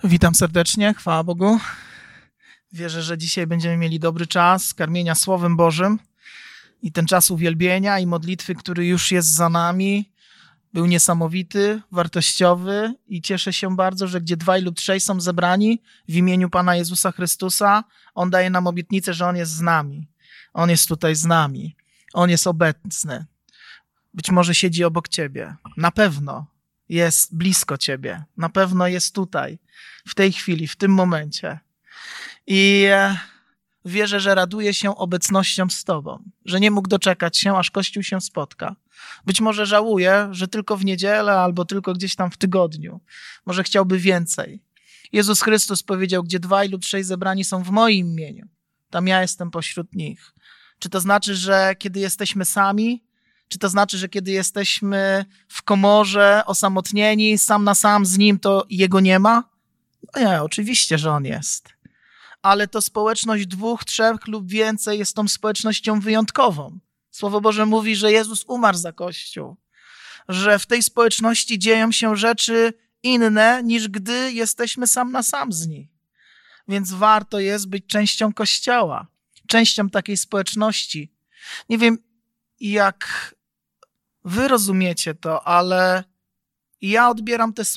Witam serdecznie, chwała Bogu. Wierzę, że dzisiaj będziemy mieli dobry czas karmienia Słowem Bożym i ten czas uwielbienia i modlitwy, który już jest za nami, był niesamowity, wartościowy i cieszę się bardzo, że gdzie 2 lub 3 są zebrani w imieniu Pana Jezusa Chrystusa, On daje nam obietnicę, że On jest z nami. On jest tutaj z nami. On jest obecny. Być może siedzi obok ciebie. Na pewno jest blisko ciebie. Na pewno jest tutaj, w tej chwili, w tym momencie. I wierzę, że raduje się obecnością z tobą, że nie mógł doczekać się, aż Kościół się spotka. Być może żałuje, że tylko w niedzielę albo tylko gdzieś tam w tygodniu. Może chciałby więcej. Jezus Chrystus powiedział, gdzie 2 lub 3 zebrani są w moim imieniu, tam ja jestem pośród nich. Czy to znaczy, że kiedy jesteśmy sami, czy to znaczy, że kiedy jesteśmy w komorze, osamotnieni, sam na sam z Nim, to Jego nie ma? No nie, oczywiście, że On jest. Ale to społeczność 2, 3 lub więcej jest tą społecznością wyjątkową. Słowo Boże mówi, że Jezus umarł za Kościół. Że w tej społeczności dzieją się rzeczy inne, niż gdy jesteśmy sam na sam z Nim. Więc warto jest być częścią Kościoła, częścią takiej społeczności. Nie wiem, jak wy rozumiecie to, ale ja odbieram te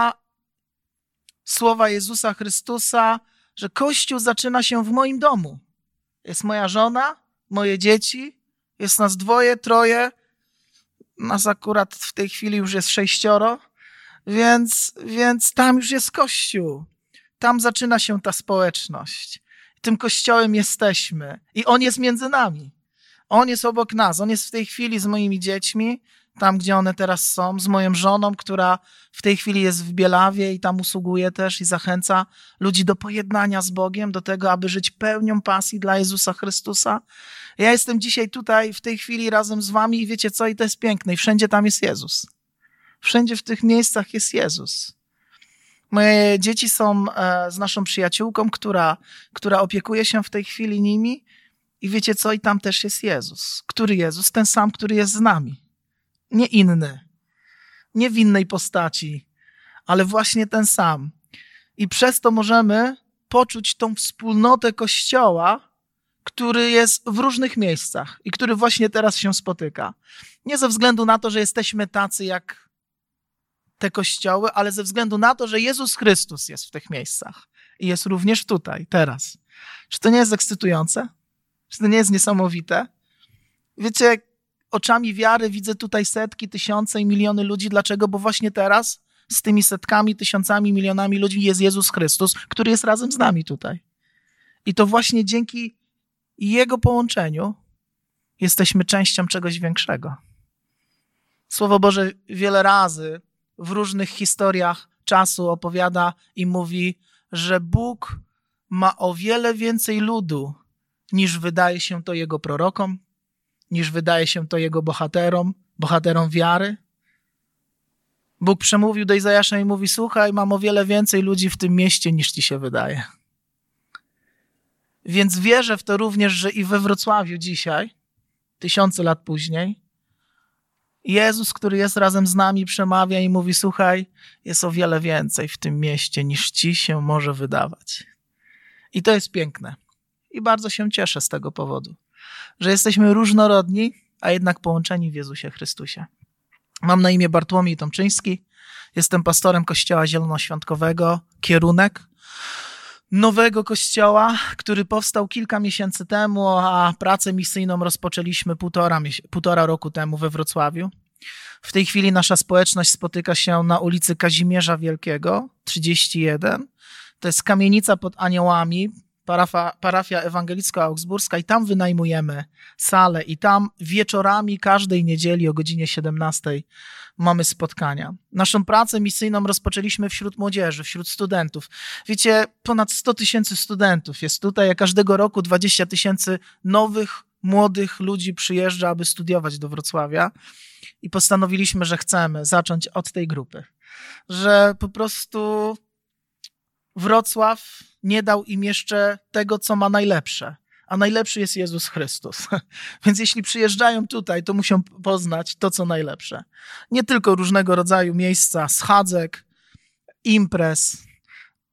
słowa Jezusa Chrystusa, że Kościół zaczyna się w moim domu. Jest moja żona, moje dzieci, jest nas 2, 3, nas akurat w tej chwili już jest 6, więc tam już jest Kościół. Tam zaczyna się ta społeczność. Tym Kościołem jesteśmy i On jest między nami. On jest obok nas. On jest w tej chwili z moimi dziećmi, tam gdzie one teraz są, z moją żoną, która w tej chwili jest w Bielawie i tam usługuje też i zachęca ludzi do pojednania z Bogiem, do tego, aby żyć pełnią pasji dla Jezusa Chrystusa. Ja jestem dzisiaj tutaj w tej chwili razem z wami i wiecie co? I to jest piękne. I wszędzie tam jest Jezus. Wszędzie w tych miejscach jest Jezus. Moje dzieci są z naszą przyjaciółką, która opiekuje się w tej chwili nimi. I wiecie co? I tam też jest Jezus. Który Jezus? Ten sam, który jest z nami. Nie inny. Nie w innej postaci, ale właśnie ten sam. I przez to możemy poczuć tą wspólnotę Kościoła, który jest w różnych miejscach i który właśnie teraz się spotyka. Nie ze względu na to, że jesteśmy tacy jak te kościoły, ale ze względu na to, że Jezus Chrystus jest w tych miejscach i jest również tutaj, teraz. Czy to nie jest ekscytujące? Czy to nie jest niesamowite? Wiecie, oczami wiary widzę tutaj setki, tysiące i miliony ludzi. Dlaczego? Bo właśnie teraz z tymi setkami, tysiącami, milionami ludzi jest Jezus Chrystus, który jest razem z nami tutaj. I to właśnie dzięki Jego połączeniu jesteśmy częścią czegoś większego. Słowo Boże wiele razy w różnych historiach czasu opowiada i mówi, że Bóg ma o wiele więcej ludu, niż wydaje się to Jego prorokom, niż wydaje się to Jego bohaterom wiary. Bóg przemówił do Izajasza i mówi, słuchaj, mam o wiele więcej ludzi w tym mieście, niż ci się wydaje. Więc wierzę w to również, że i we Wrocławiu dzisiaj, 1000 lat później, Jezus, który jest razem z nami, przemawia i mówi, słuchaj, jest o wiele więcej w tym mieście, niż ci się może wydawać. I to jest piękne. I bardzo się cieszę z tego powodu, że jesteśmy różnorodni, a jednak połączeni w Jezusie Chrystusie. Mam na imię Bartłomiej Tomczyński, jestem pastorem Kościoła Zielonoświątkowego Kierunek, nowego kościoła, który powstał kilka miesięcy temu, a pracę misyjną rozpoczęliśmy półtora roku temu we Wrocławiu. W tej chwili nasza społeczność spotyka się na ulicy Kazimierza Wielkiego, 31. To jest kamienica pod Aniołami, parafia ewangelicko-augsburska i tam wynajmujemy salę i tam wieczorami każdej niedzieli o godzinie 17 mamy spotkania. Naszą pracę misyjną rozpoczęliśmy wśród młodzieży, wśród studentów. Wiecie, ponad 100 000 studentów jest tutaj, a każdego roku 20 000 nowych, młodych ludzi przyjeżdża, aby studiować do Wrocławia i postanowiliśmy, że chcemy zacząć od tej grupy. Że po prostu Wrocław nie dał im jeszcze tego, co ma najlepsze. A najlepszy jest Jezus Chrystus. Więc jeśli przyjeżdżają tutaj, to muszą poznać to, co najlepsze. Nie tylko różnego rodzaju miejsca, schadzek, imprez,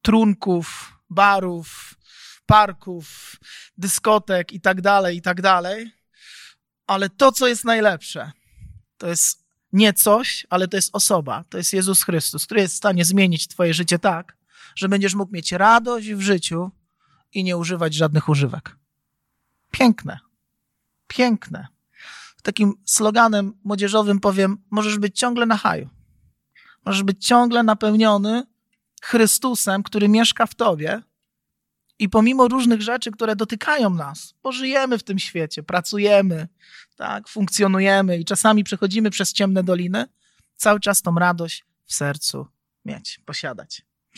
trunków, barów, parków, dyskotek i tak dalej. Ale to, co jest najlepsze, to jest nie coś, ale to jest osoba. To jest Jezus Chrystus, który jest w stanie zmienić twoje życie tak, że będziesz mógł mieć radość w życiu i nie używać żadnych używek. Piękne. Piękne. Takim sloganem młodzieżowym powiem, możesz być ciągle na haju. Możesz być ciągle napełniony Chrystusem, który mieszka w tobie i pomimo różnych rzeczy, które dotykają nas, bo żyjemy w tym świecie, pracujemy, tak, funkcjonujemy i czasami przechodzimy przez ciemne doliny, cały czas tą radość w sercu mieć, posiadać.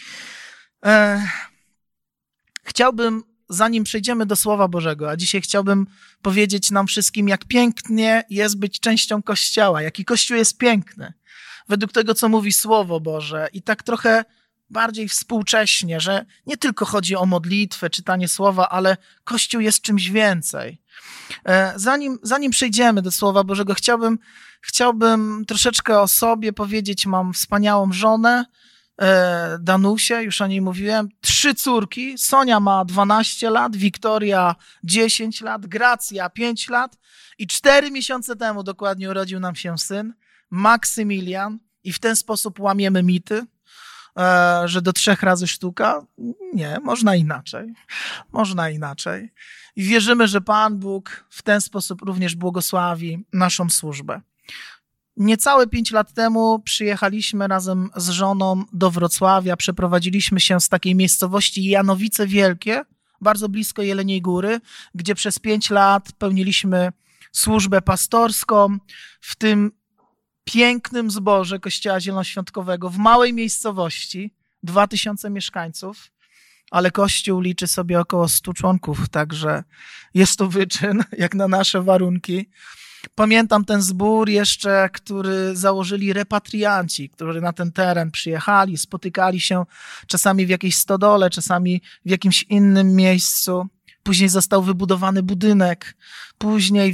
Chciałbym, zanim przejdziemy do Słowa Bożego, a dzisiaj chciałbym powiedzieć nam wszystkim, jak pięknie jest być częścią Kościoła, jaki Kościół jest piękny, według tego, co mówi Słowo Boże i tak trochę bardziej współcześnie, że nie tylko chodzi o modlitwę, czytanie Słowa, ale Kościół jest czymś więcej. Zanim przejdziemy do Słowa Bożego, chciałbym troszeczkę o sobie powiedzieć. Mam wspaniałą żonę, Danusię, już o niej mówiłem, 3 córki. Sonia ma 12 lat, Wiktoria 10 lat, Gracja 5 lat i 4 miesiące temu dokładnie urodził nam się syn, Maksymilian, i w ten sposób łamiemy mity, że do 3 razy sztuka. Nie, można inaczej. Można inaczej. I wierzymy, że Pan Bóg w ten sposób również błogosławi naszą służbę. Niecałe 5 lat temu przyjechaliśmy razem z żoną do Wrocławia. Przeprowadziliśmy się z takiej miejscowości Janowice Wielkie, bardzo blisko Jeleniej Góry, gdzie przez 5 lat pełniliśmy służbę pastorską w tym pięknym zborze Kościoła Zielonoświątkowego w małej miejscowości, 2000 mieszkańców, ale Kościół liczy sobie około 100 członków, także jest to wyczyn, jak na nasze warunki. Pamiętam ten zbór jeszcze, który założyli repatrianci, którzy na ten teren przyjechali, spotykali się czasami w jakiejś stodole, czasami w jakimś innym miejscu. Później został wybudowany budynek. Później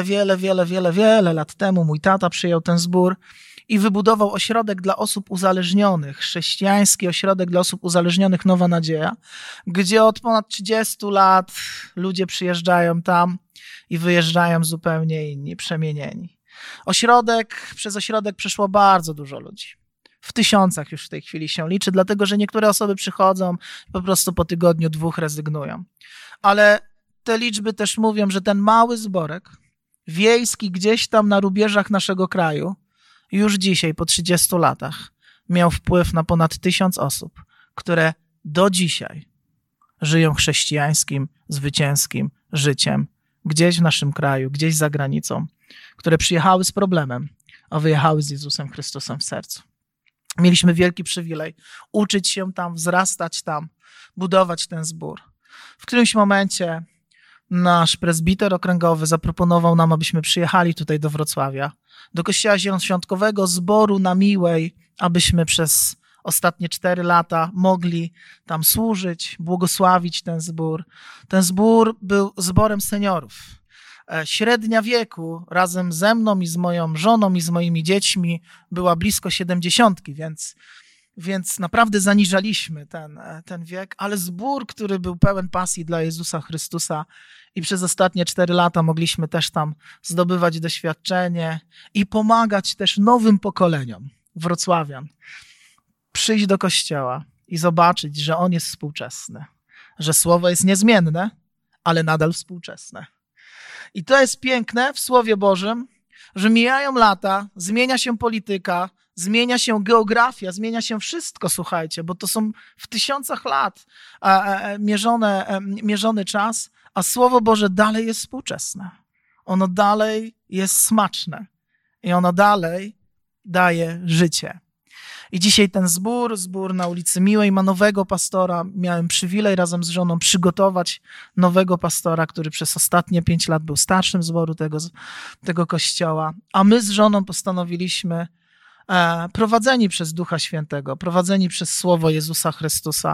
wiele lat temu mój tata przyjął ten zbór i wybudował ośrodek dla osób uzależnionych, chrześcijański ośrodek dla osób uzależnionych Nowa Nadzieja, gdzie od ponad 30 lat ludzie przyjeżdżają tam i wyjeżdżają zupełnie inni, przemienieni. Przez ośrodek przeszło bardzo dużo ludzi. W tysiącach już w tej chwili się liczy, dlatego że niektóre osoby przychodzą i po prostu po tygodniu, 2 rezygnują. Ale te liczby też mówią, że ten mały zborek wiejski gdzieś tam na rubieżach naszego kraju już dzisiaj po 30 latach miał wpływ na ponad 1000 osób, które do dzisiaj żyją chrześcijańskim, zwycięskim życiem gdzieś w naszym kraju, gdzieś za granicą, które przyjechały z problemem, a wyjechały z Jezusem Chrystusem w sercu. Mieliśmy wielki przywilej uczyć się tam, wzrastać tam, budować ten zbór. W którymś momencie nasz prezbiter okręgowy zaproponował nam, abyśmy przyjechali tutaj do Wrocławia, do Kościoła Zielonoświątkowego, zboru na Miłej, abyśmy przez ostatnie 4 lata mogli tam służyć, błogosławić ten zbór. Ten zbór był zborem seniorów. Średnia wieku razem ze mną i z moją żoną i z moimi dziećmi była blisko 70, więc naprawdę zaniżaliśmy ten wiek, ale zbór, który był pełen pasji dla Jezusa Chrystusa i przez ostatnie 4 lata mogliśmy też tam zdobywać doświadczenie i pomagać też nowym pokoleniom wrocławian przyjść do Kościoła i zobaczyć, że on jest współczesny, że Słowo jest niezmienne, ale nadal współczesne. I to jest piękne w Słowie Bożym, że mijają lata, zmienia się polityka, zmienia się geografia, zmienia się wszystko, słuchajcie, bo to są w tysiącach lat mierzony czas, a Słowo Boże dalej jest współczesne. Ono dalej jest smaczne i ono dalej daje życie. I dzisiaj ten zbór na ulicy Miłej ma nowego pastora. Miałem przywilej razem z żoną przygotować nowego pastora, który przez ostatnie 5 lat był starszym zboru tego kościoła. A my z żoną postanowiliśmy, prowadzeni przez Ducha Świętego, prowadzeni przez Słowo Jezusa Chrystusa,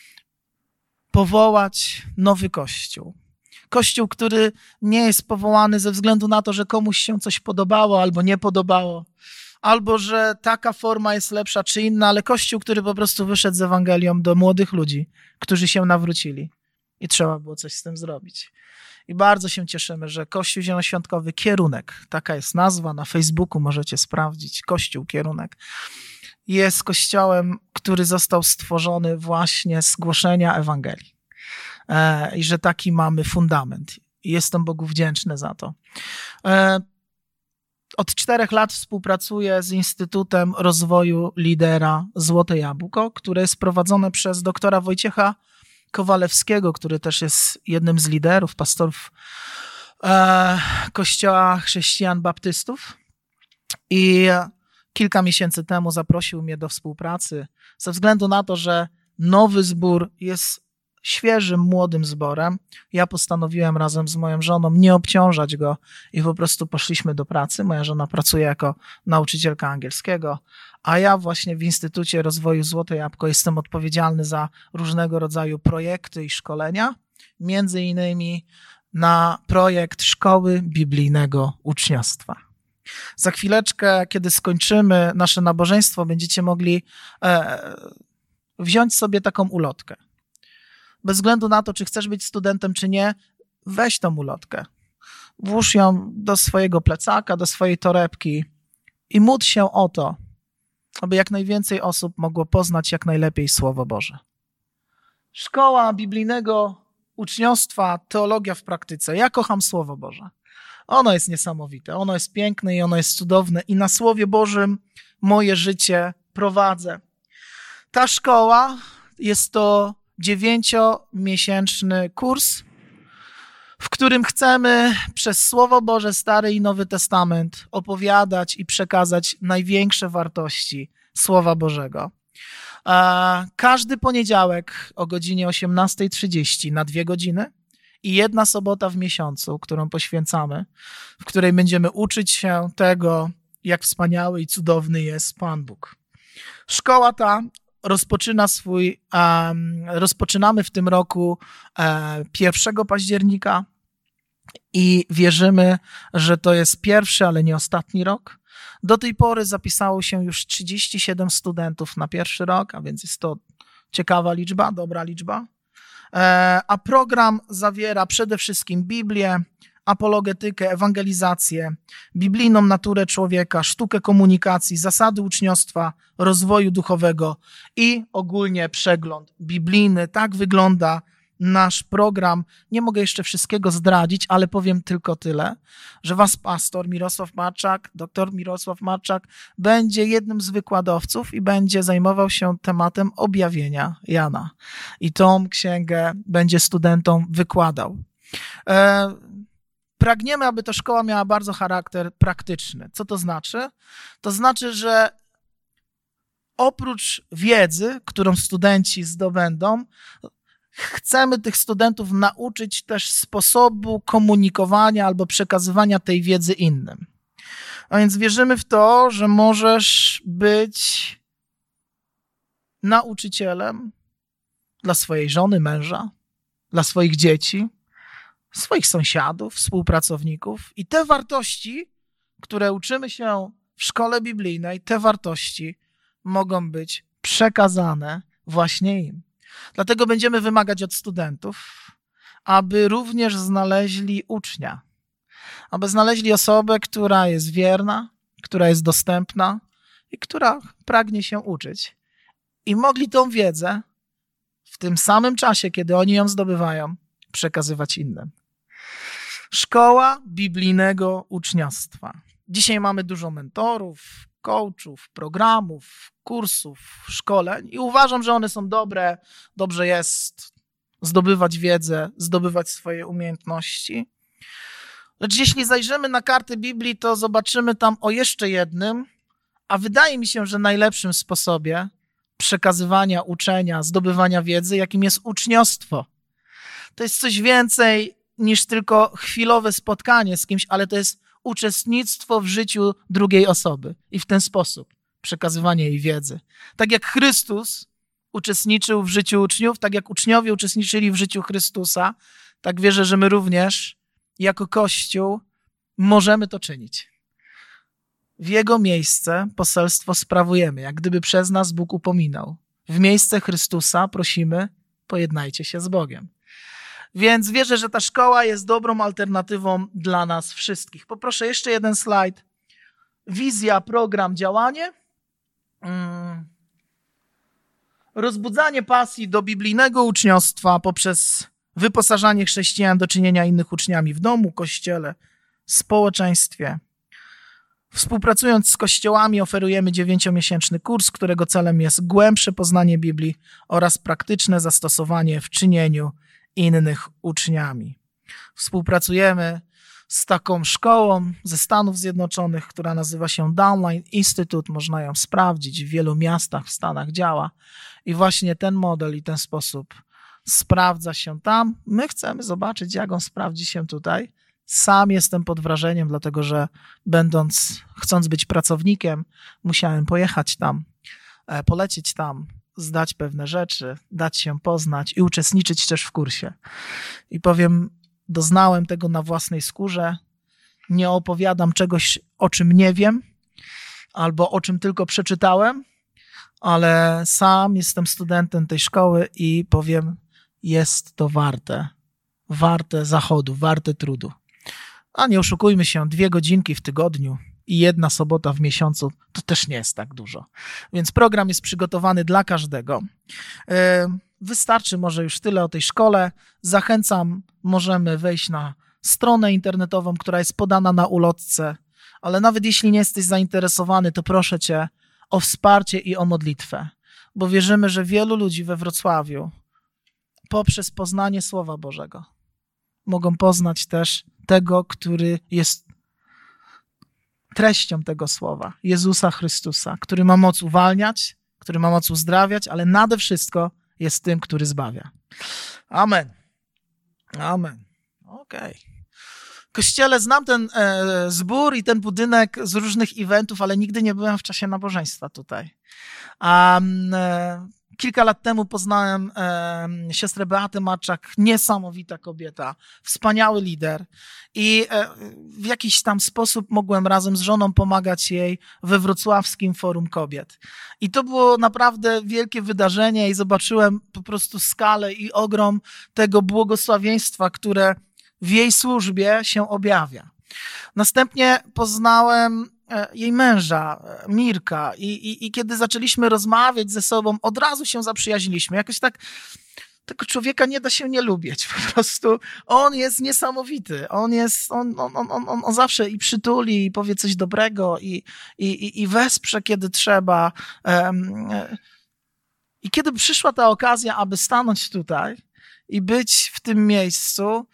powołać nowy Kościół. Kościół, który nie jest powołany ze względu na to, że komuś się coś podobało albo nie podobało, albo że taka forma jest lepsza czy inna, ale Kościół, który po prostu wyszedł z Ewangelią do młodych ludzi, którzy się nawrócili i trzeba było coś z tym zrobić. I bardzo się cieszymy, że Kościół Zielonoświątkowy Kierunek, taka jest nazwa, na Facebooku możecie sprawdzić, Kościół Kierunek, jest kościołem, który został stworzony właśnie z głoszenia Ewangelii. I że taki mamy fundament. I jestem Bogu wdzięczny za to. Od 4 lat współpracuję z Instytutem Rozwoju Lidera Złote Jabłko, które jest prowadzone przez doktora Wojciecha Kowalewskiego, który też jest jednym z liderów, pastorów Kościoła Chrześcijan Baptystów. I kilka miesięcy temu zaprosił mnie do współpracy ze względu na to, że nowy zbór jest świeżym, młodym zborem. Ja postanowiłem razem z moją żoną nie obciążać go i po prostu poszliśmy do pracy. Moja żona pracuje jako nauczycielka angielskiego, a ja właśnie w Instytucie Rozwoju Złote Jabłko jestem odpowiedzialny za różnego rodzaju projekty i szkolenia, między innymi na projekt Szkoły Biblijnego Uczniostwa. Za chwileczkę, kiedy skończymy nasze nabożeństwo, będziecie mogli wziąć sobie taką ulotkę. Bez względu na to, czy chcesz być studentem, czy nie, weź tą ulotkę. Włóż ją do swojego plecaka, do swojej torebki i módl się o to, aby jak najwięcej osób mogło poznać jak najlepiej Słowo Boże. Szkoła Biblijnego Uczniostwa, teologia w praktyce. Ja kocham Słowo Boże. Ono jest niesamowite, ono jest piękne i ono jest cudowne i na Słowie Bożym moje życie prowadzę. Ta szkoła jest to 9-miesięczny kurs, w którym chcemy przez Słowo Boże, Stary i Nowy Testament opowiadać i przekazać największe wartości Słowa Bożego. Każdy poniedziałek o godzinie 18:30 na 2 godziny i 1 sobota w miesiącu, którą poświęcamy, w której będziemy uczyć się tego, jak wspaniały i cudowny jest Pan Bóg. Szkoła ta rozpoczynamy w tym roku 1 października i wierzymy, że to jest pierwszy, ale nie ostatni rok. Do tej pory zapisało się już 37 studentów na pierwszy rok, a więc jest to ciekawa liczba, dobra liczba. A program zawiera przede wszystkim Biblię, apologetykę, ewangelizację, biblijną naturę człowieka, sztukę komunikacji, zasady uczniostwa, rozwoju duchowego i ogólnie przegląd biblijny. Tak wygląda nasz program. Nie mogę jeszcze wszystkiego zdradzić, ale powiem tylko tyle, że was pastor Mirosław Marczak, doktor Mirosław Marczak będzie jednym z wykładowców i będzie zajmował się tematem objawienia Jana. I tą księgę będzie studentom wykładał. Pragniemy, aby ta szkoła miała bardzo charakter praktyczny. Co to znaczy? To znaczy, że oprócz wiedzy, którą studenci zdobędą, chcemy tych studentów nauczyć też sposobu komunikowania albo przekazywania tej wiedzy innym. A więc wierzymy w to, że możesz być nauczycielem dla swojej żony, męża, dla swoich dzieci, swoich sąsiadów, współpracowników i te wartości, które uczymy się w szkole biblijnej, te wartości mogą być przekazane właśnie im. Dlatego będziemy wymagać od studentów, aby również znaleźli ucznia, aby znaleźli osobę, która jest wierna, która jest dostępna i która pragnie się uczyć. I mogli tą wiedzę w tym samym czasie, kiedy oni ją zdobywają, przekazywać innym. Szkoła Biblijnego Uczniostwa. Dzisiaj mamy dużo mentorów, coachów, programów, kursów, szkoleń i uważam, że one są dobre. Dobrze jest zdobywać wiedzę, zdobywać swoje umiejętności. Lecz jeśli zajrzymy na kartę Biblii, to zobaczymy tam o jeszcze jednym, a wydaje mi się, że najlepszym sposobie przekazywania, uczenia, zdobywania wiedzy, jakim jest uczniostwo. To jest coś więcej niż tylko chwilowe spotkanie z kimś, ale to jest uczestnictwo w życiu drugiej osoby i w ten sposób przekazywanie jej wiedzy. Tak jak Chrystus uczestniczył w życiu uczniów, tak jak uczniowie uczestniczyli w życiu Chrystusa, tak wierzę, że my również jako Kościół możemy to czynić. w Jego miejsce poselstwo sprawujemy, jak gdyby przez nas Bóg upominał. W miejsce Chrystusa prosimy, pojednajcie się z Bogiem. Więc wierzę, że ta szkoła jest dobrą alternatywą dla nas wszystkich. Poproszę jeszcze jeden slajd. Wizja, program, działanie. Rozbudzanie pasji do biblijnego uczniostwa poprzez wyposażanie chrześcijan do czynienia innych uczniami w domu, kościele, społeczeństwie. Współpracując z kościołami oferujemy 9-miesięczny kurs, którego celem jest głębsze poznanie Biblii oraz praktyczne zastosowanie w czynieniu innych uczniami. Współpracujemy z taką szkołą ze Stanów Zjednoczonych, która nazywa się Downline Institute. Można ją sprawdzić, w wielu miastach w Stanach działa. I właśnie ten model i ten sposób sprawdza się tam. My chcemy zobaczyć, jak on sprawdzi się tutaj. Sam jestem pod wrażeniem, dlatego że chcąc być pracownikiem, musiałem pojechać tam, polecieć tam, zdać pewne rzeczy, dać się poznać i uczestniczyć też w kursie. I powiem, doznałem tego na własnej skórze. Nie opowiadam czegoś, o czym nie wiem, albo o czym tylko przeczytałem, ale sam jestem studentem tej szkoły i powiem, jest to warte zachodu, warte trudu. A nie oszukujmy się, 2 godzinki w tygodniu i 1 sobota w miesiącu to też nie jest tak dużo. Więc program jest przygotowany dla każdego. Wystarczy może już tyle o tej szkole. Zachęcam, możemy wejść na stronę internetową, która jest podana na ulotce, ale nawet jeśli nie jesteś zainteresowany, to proszę Cię o wsparcie i o modlitwę, bo wierzymy, że wielu ludzi we Wrocławiu poprzez poznanie Słowa Bożego mogą poznać też tego, który jest treścią tego Słowa, Jezusa Chrystusa, który ma moc uwalniać, który ma moc uzdrawiać, ale nade wszystko jest tym, który zbawia. Amen. Amen. Okej. Kościele, znam ten zbór i ten budynek z różnych eventów, ale nigdy nie byłem w czasie nabożeństwa tutaj. Kilka lat temu poznałem siostrę Beatę Marczak, niesamowita kobieta, wspaniały lider i w jakiś tam sposób mogłem razem z żoną pomagać jej we Wrocławskim Forum Kobiet. I to było naprawdę wielkie wydarzenie i zobaczyłem po prostu skalę i ogrom tego błogosławieństwa, które w jej służbie się objawia. Następnie poznałem jej męża, Mirka, i kiedy zaczęliśmy rozmawiać ze sobą, od razu się zaprzyjaźniliśmy. Jakoś tak tego człowieka nie da się nie lubić. Po prostu on jest niesamowity. On zawsze i przytuli, i powie coś dobrego, i wesprze, kiedy trzeba. I kiedy przyszła ta okazja, aby stanąć tutaj i być w tym miejscu,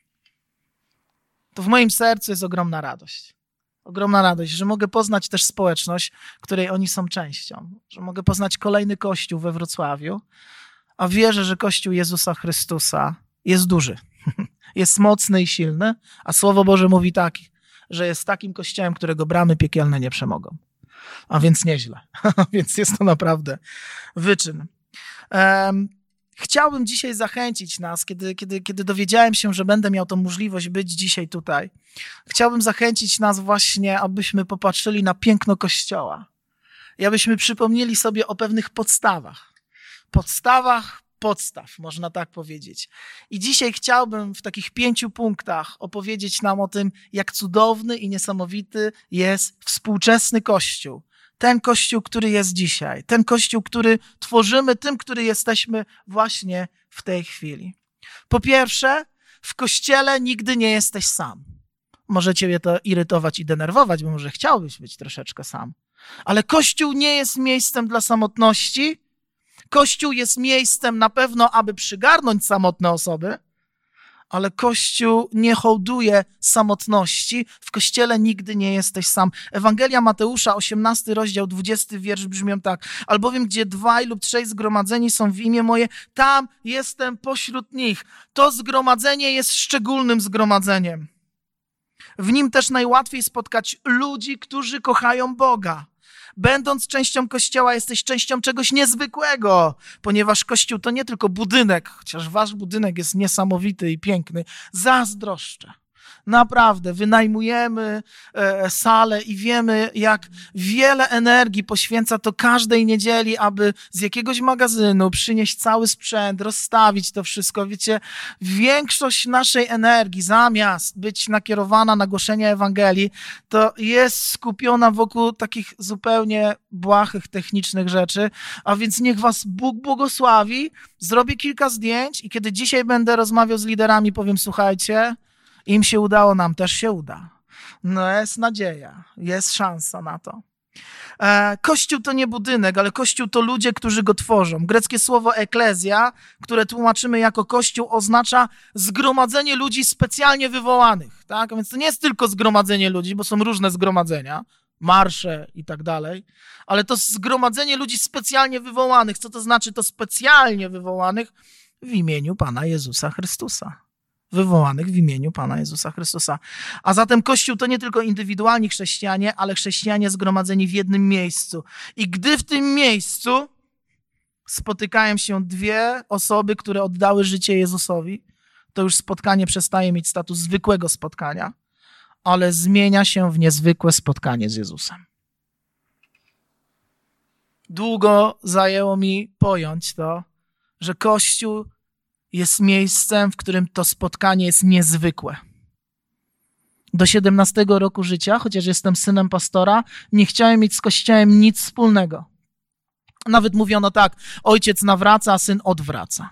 to w moim sercu jest ogromna radość. Ogromna radość, że mogę poznać też społeczność, której oni są częścią. Że mogę poznać kolejny Kościół we Wrocławiu, a wierzę, że Kościół Jezusa Chrystusa jest duży, jest mocny i silny, a Słowo Boże mówi tak, że jest takim Kościołem, którego bramy piekielne nie przemogą. A więc nieźle. Więc jest to naprawdę wyczyn. Chciałbym dzisiaj zachęcić nas, kiedy dowiedziałem się, że będę miał tą możliwość być dzisiaj tutaj. Chciałbym zachęcić nas właśnie, abyśmy popatrzyli na piękno Kościoła i abyśmy przypomnieli sobie o pewnych podstawach. Podstaw, można tak powiedzieć. I dzisiaj chciałbym w takich 5 punktach opowiedzieć nam o tym, jak cudowny i niesamowity jest współczesny Kościół. Ten Kościół, który jest dzisiaj. Ten Kościół, który tworzymy, tym, który jesteśmy właśnie w tej chwili. Po pierwsze, w Kościele nigdy nie jesteś sam. Może ciebie to irytować i denerwować, bo może chciałbyś być troszeczkę sam. Ale Kościół nie jest miejscem dla samotności. Kościół jest miejscem na pewno, aby przygarnąć samotne osoby, ale Kościół nie hołduje samotności. W Kościele nigdy nie jesteś sam. Ewangelia Mateusza, 18 rozdział, 20 wiersz brzmią tak. Albowiem, gdzie 2 lub 3 zgromadzeni są w imię moje, tam jestem pośród nich. To zgromadzenie jest szczególnym zgromadzeniem. W nim też najłatwiej spotkać ludzi, którzy kochają Boga. Będąc częścią Kościoła, jesteś częścią czegoś niezwykłego, ponieważ Kościół to nie tylko budynek, chociaż wasz budynek jest niesamowity i piękny. Zazdroszczę. Naprawdę, wynajmujemy salę i wiemy, jak wiele energii poświęca to każdej niedzieli, aby z jakiegoś magazynu przynieść cały sprzęt, rozstawić to wszystko. Wiecie, większość naszej energii, zamiast być nakierowana na głoszenie Ewangelii, to jest skupiona wokół takich zupełnie błahych, technicznych rzeczy. A więc niech was Bóg błogosławi. Zrobię kilka zdjęć i kiedy dzisiaj będę rozmawiał z liderami, powiem, słuchajcie, im się udało, nam też się uda. No jest nadzieja, jest szansa na to. Kościół to nie budynek, ale Kościół to ludzie, którzy go tworzą. Greckie słowo eklezja, które tłumaczymy jako Kościół, oznacza zgromadzenie ludzi specjalnie wywołanych. Tak? A więc to nie jest tylko zgromadzenie ludzi, bo są różne zgromadzenia, marsze i tak dalej, ale to zgromadzenie ludzi specjalnie wywołanych. Co to znaczy? To specjalnie wywołanych w imieniu Pana Jezusa Chrystusa. Wywołanych w imieniu Pana Jezusa Chrystusa. A zatem Kościół to nie tylko indywidualni chrześcijanie, ale chrześcijanie zgromadzeni w jednym miejscu. I gdy w tym miejscu spotykają się dwie osoby, które oddały życie Jezusowi, to już spotkanie przestaje mieć status zwykłego spotkania, ale zmienia się w niezwykłe spotkanie z Jezusem. Długo zajęło mi pojąć to, że Kościół jest miejscem, w którym to spotkanie jest niezwykłe. Do 17 roku życia, chociaż jestem synem pastora, nie chciałem mieć z Kościołem nic wspólnego. Nawet mówiono tak, ojciec nawraca, a syn odwraca.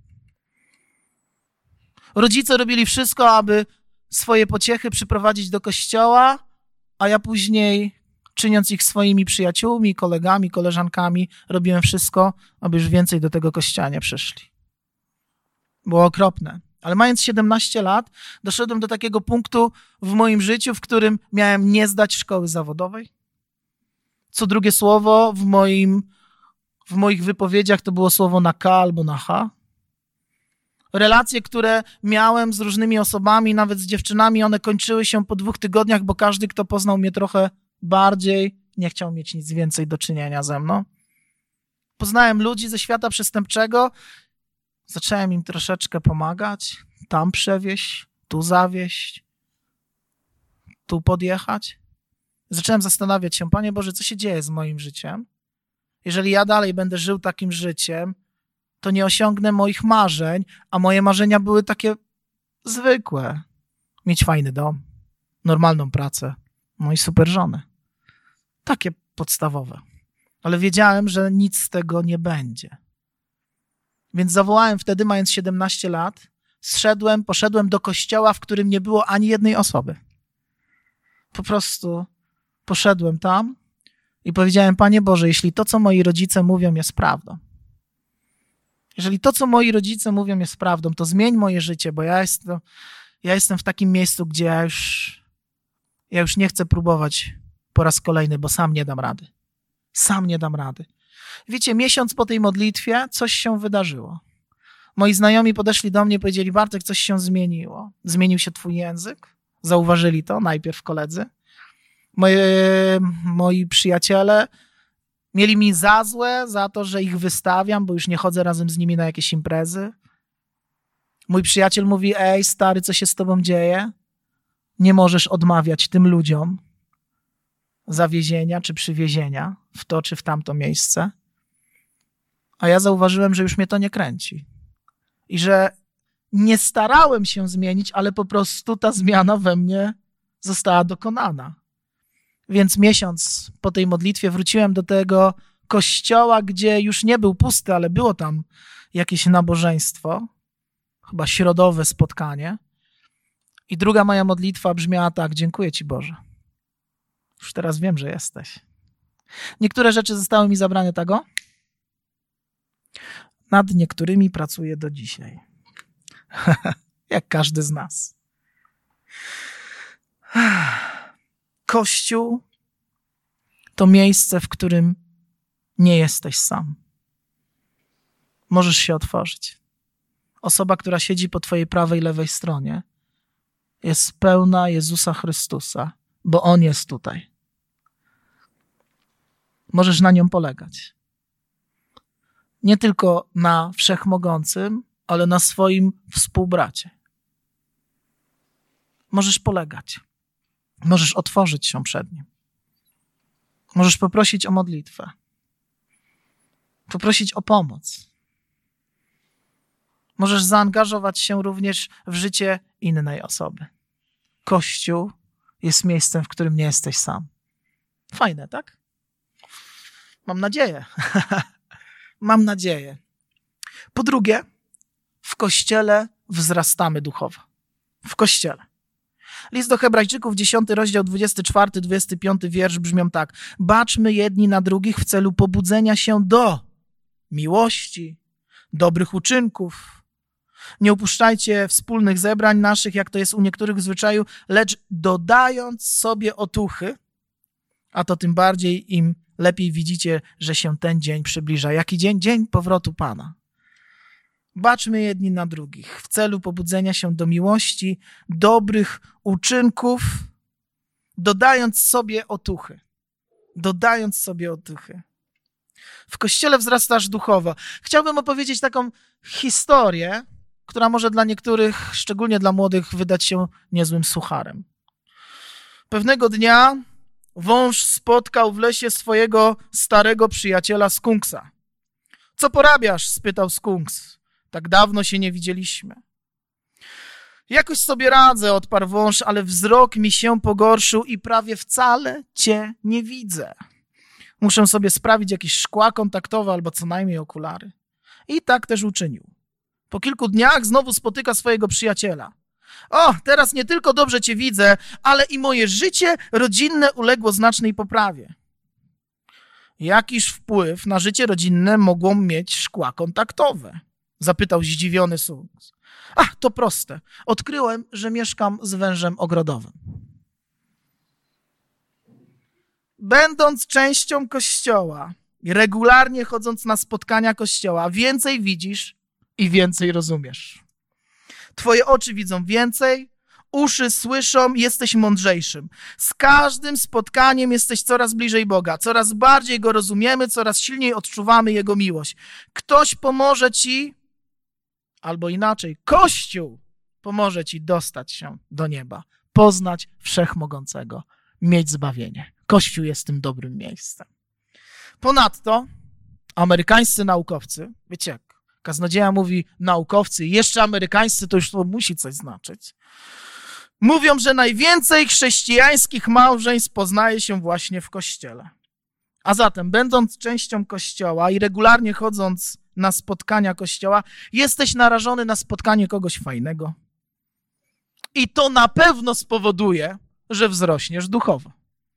Rodzice robili wszystko, aby swoje pociechy przyprowadzić do Kościoła, a ja później, czyniąc ich swoimi przyjaciółmi, kolegami, koleżankami, robiłem wszystko, aby już więcej do tego Kościoła nie przyszli. Było okropne. Ale mając 17 lat, doszedłem do takiego punktu w moim życiu, w którym miałem nie zdać szkoły zawodowej. Co drugie słowo w moich wypowiedziach to było słowo na K albo na H. Relacje, które miałem z różnymi osobami, nawet z dziewczynami, one kończyły się po 2 tygodniach, bo każdy, kto poznał mnie trochę bardziej, nie chciał mieć nic więcej do czynienia ze mną. Poznałem ludzi ze świata przestępczego, zacząłem im troszeczkę pomagać, tam przewieźć, tu zawieźć, tu podjechać. Zacząłem zastanawiać się, Panie Boże, co się dzieje z moim życiem? Jeżeli ja dalej będę żył takim życiem, to nie osiągnę moich marzeń, a moje marzenia były takie zwykłe. Mieć fajny dom, normalną pracę, no i super żonę. Takie podstawowe. Ale wiedziałem, że nic z tego nie będzie. Więc zawołałem wtedy, mając 17 lat, poszedłem do kościoła, w którym nie było ani jednej osoby. Po prostu poszedłem tam i powiedziałem, Panie Boże, jeśli to, co moi rodzice mówią, jest prawdą, jeżeli to, co moi rodzice mówią, jest prawdą, to zmień moje życie, bo ja jestem w takim miejscu, gdzie ja już nie chcę próbować po raz kolejny, bo sam nie dam rady. Sam nie dam rady. Wiecie, miesiąc po tej modlitwie coś się wydarzyło. Moi znajomi podeszli do mnie i powiedzieli, Bartek, coś się zmieniło. Zmienił się twój język. Zauważyli to najpierw koledzy. Moi przyjaciele mieli mi za złe, za to, że ich wystawiam, bo już nie chodzę razem z nimi na jakieś imprezy. Mój przyjaciel mówi, ej stary, co się z tobą dzieje? Nie możesz odmawiać tym ludziom zawiezienia czy przywiezienia w to czy w tamto miejsce. A ja zauważyłem, że już mnie to nie kręci. I że nie starałem się zmienić, ale po prostu ta zmiana we mnie została dokonana. Więc miesiąc po tej modlitwie wróciłem do tego kościoła, gdzie już nie był pusty, ale było tam jakieś nabożeństwo, chyba środowe spotkanie. I druga moja modlitwa brzmiała tak, dziękuję Ci Boże. Już teraz wiem, że jesteś. Niektóre rzeczy zostały mi zabrane tego. Nad niektórymi pracuję do dzisiaj. Jak każdy z nas. Kościół to miejsce, w którym nie jesteś sam. Możesz się otworzyć. Osoba, która siedzi po twojej prawej, lewej stronie, jest pełna Jezusa Chrystusa, bo On jest tutaj. Możesz na nią polegać. Nie tylko na Wszechmogącym, ale na swoim współbracie. możesz polegać. Możesz otworzyć się przed Nim. Możesz poprosić o modlitwę. Poprosić o pomoc. Możesz zaangażować się również w życie innej osoby. Kościół jest miejscem, w którym nie jesteś sam. Fajne, tak? Mam nadzieję. Mam nadzieję. Po drugie, w Kościele wzrastamy duchowo. W Kościele. List do Hebrajczyków, 10 rozdział, 24-25 wiersz brzmią tak. Baczmy jedni na drugich w celu pobudzenia się do miłości, dobrych uczynków. Nie opuszczajcie wspólnych zebrań naszych, jak to jest u niektórych w zwyczaju, lecz dodając sobie otuchy, a to tym bardziej im lepiej widzicie, że się ten dzień przybliża. Jaki dzień? Dzień powrotu Pana. Baczmy jedni na drugich w celu pobudzenia się do miłości, dobrych uczynków, dodając sobie otuchy. Dodając sobie otuchy. W Kościele wzrastasz duchowo. Chciałbym opowiedzieć taką historię, która może dla niektórych, szczególnie dla młodych, wydać się niezłym sucharem. Pewnego dnia wąż spotkał w lesie swojego starego przyjaciela skunksa. Co porabiasz? Spytał skunks. Tak dawno się nie widzieliśmy. Jakoś sobie radzę, odparł wąż, ale wzrok mi się pogorszył i prawie wcale cię nie widzę. Muszę sobie sprawić jakieś szkła kontaktowe albo co najmniej okulary. I tak też uczynił. Po kilku dniach znowu spotyka swojego przyjaciela. O, teraz nie tylko dobrze cię widzę, ale i moje życie rodzinne uległo znacznej poprawie. Jakiż wpływ na życie rodzinne mogą mieć szkła kontaktowe? Zapytał zdziwiony skunks. Ach, to proste. Odkryłem, że mieszkam z wężem ogrodowym. Będąc częścią Kościoła i regularnie chodząc na spotkania Kościoła, więcej widzisz i więcej rozumiesz. Twoje oczy widzą więcej, uszy słyszą, jesteś mądrzejszym. Z każdym spotkaniem jesteś coraz bliżej Boga, coraz bardziej Go rozumiemy, coraz silniej odczuwamy Jego miłość. Ktoś pomoże ci, albo inaczej, Kościół pomoże ci dostać się do nieba, poznać Wszechmogącego, mieć zbawienie. Kościół jest tym dobrym miejscem. Ponadto amerykańscy naukowcy, wiecie jak kaznodzieja mówi naukowcy, jeszcze amerykańscy, to już to musi coś znaczyć, mówią, że najwięcej chrześcijańskich małżeństw poznaje się właśnie w Kościele. A zatem, będąc częścią Kościoła i regularnie chodząc na spotkania Kościoła, jesteś narażony na spotkanie kogoś fajnego. I to na pewno spowoduje, że wzrośniesz duchowo.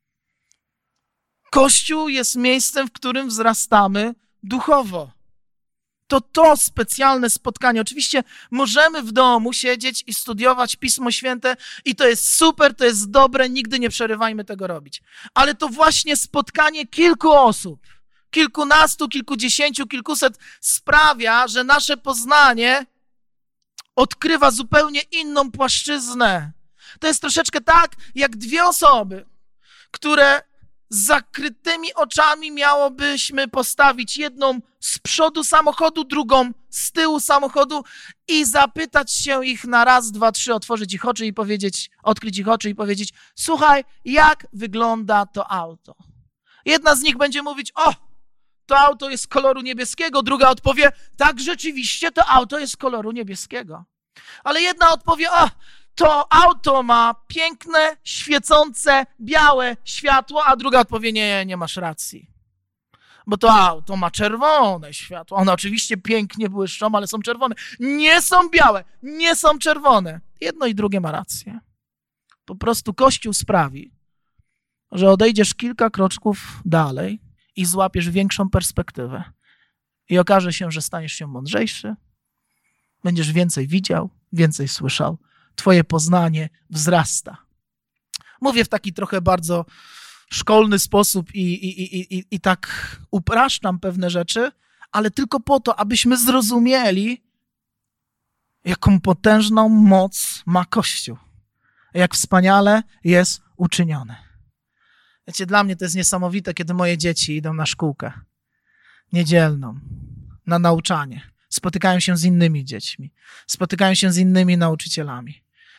Kościół jest miejscem, w którym wzrastamy duchowo. To specjalne spotkanie. Oczywiście możemy w domu siedzieć i studiować Pismo Święte i to jest super, to jest dobre, nigdy nie przerywajmy tego robić. Ale to właśnie spotkanie kilku osób, kilkunastu, kilkudziesięciu, kilkuset sprawia, że nasze poznanie odkrywa zupełnie inną płaszczyznę. To jest troszeczkę tak, jak dwie osoby, które z zakrytymi oczami miałobyśmy postawić jedną z przodu samochodu, drugą z tyłu samochodu i zapytać się ich na raz, dwa, trzy, otworzyć ich oczy i powiedzieć, odkryć ich oczy i powiedzieć, słuchaj, jak wygląda to auto? Jedna z nich będzie mówić, o, to auto jest koloru niebieskiego, druga odpowie, tak, rzeczywiście to auto jest koloru niebieskiego. Ale jedna odpowie, o, to auto ma piękne, świecące, białe światło, a druga odpowie, nie masz racji. Bo to auto ma czerwone światło. One oczywiście pięknie błyszczą, ale są czerwone. Nie są białe, nie są czerwone. Jedno i drugie ma rację. Po prostu Kościół sprawi, że odejdziesz kilka kroczków dalej i złapiesz większą perspektywę. I okaże się, że staniesz się mądrzejszy, będziesz więcej widział, więcej słyszał. Twoje poznanie wzrasta. Mówię w taki trochę bardzo szkolny sposób i tak upraszczam pewne rzeczy, ale tylko po to, abyśmy zrozumieli, jaką potężną moc ma Kościół. Jak wspaniale jest uczyniony. Wiecie, dla mnie to jest niesamowite, kiedy moje dzieci idą na szkółkę niedzielną, na nauczanie. Spotykają się z innymi dziećmi, spotykają się z innymi nauczycielami.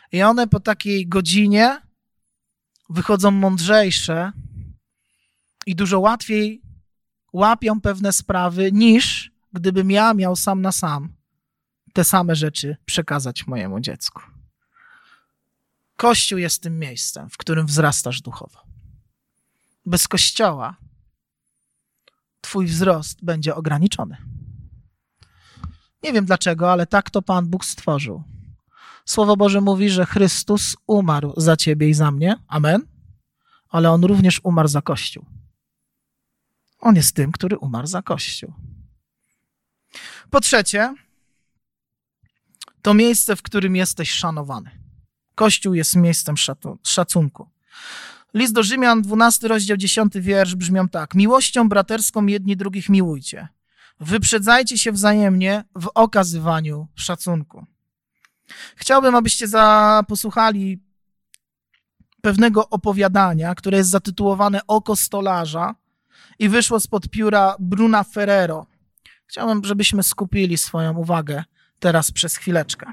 I one po takiej godzinie wychodzą mądrzejsze i dużo łatwiej łapią pewne sprawy, niż gdybym ja miał sam na sam te same rzeczy przekazać mojemu dziecku. Kościół jest tym miejscem, w którym wzrastasz duchowo. Bez Kościoła twój wzrost będzie ograniczony. Nie wiem dlaczego, ale tak to Pan Bóg stworzył. Słowo Boże mówi, że Chrystus umarł za ciebie i za mnie. Amen. Ale On również umarł za Kościół. On jest tym, który umarł za Kościół. Po trzecie, to miejsce, w którym jesteś szanowany. Kościół jest miejscem szacunku. List do Rzymian, 12 rozdział, 10 wiersz brzmią tak. Miłością braterską jedni drugich miłujcie. Wyprzedzajcie się wzajemnie w okazywaniu szacunku. Chciałbym, abyście posłuchali pewnego opowiadania, które jest zatytułowane Oko stolarza i wyszło spod pióra Bruna Ferrero. Chciałbym, żebyśmy skupili swoją uwagę teraz przez chwileczkę.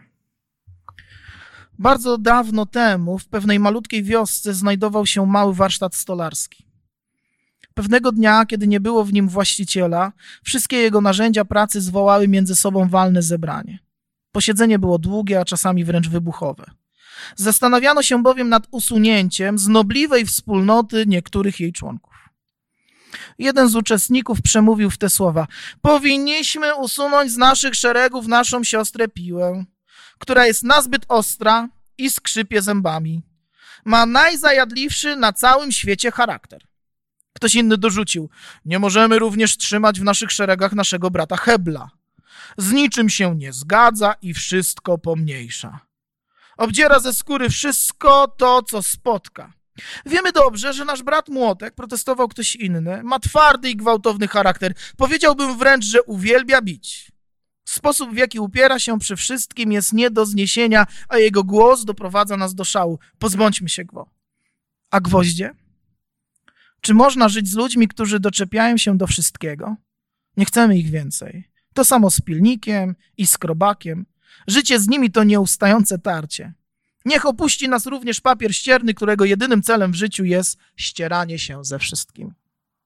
Bardzo dawno temu w pewnej malutkiej wiosce znajdował się mały warsztat stolarski. Pewnego dnia, kiedy nie było w nim właściciela, wszystkie jego narzędzia pracy zwołały między sobą walne zebranie. Posiedzenie było długie, a czasami wręcz wybuchowe. Zastanawiano się bowiem nad usunięciem z nobliwej wspólnoty niektórych jej członków. Jeden z uczestników przemówił w te słowa: powinniśmy usunąć z naszych szeregów naszą siostrę Piłę, która jest nazbyt ostra i skrzypie zębami. Ma najzajadliwszy na całym świecie charakter. Ktoś inny dorzucił: nie możemy również trzymać w naszych szeregach naszego brata Hebla. Z niczym się nie zgadza i wszystko pomniejsza. Obdziera ze skóry wszystko to, co spotka. Wiemy dobrze, że nasz brat Młotek, protestował ktoś inny, ma twardy i gwałtowny charakter. Powiedziałbym wręcz, że uwielbia bić. Sposób, w jaki upiera się przy wszystkim, jest nie do zniesienia, a jego głos doprowadza nas do szału. Pozbądźmy się go. A gwoździe? Czy można żyć z ludźmi, którzy doczepiają się do wszystkiego? Nie chcemy ich więcej. To samo z pilnikiem i skrobakiem. Życie z nimi to nieustające tarcie. Niech opuści nas również papier ścierny, którego jedynym celem w życiu jest ścieranie się ze wszystkim.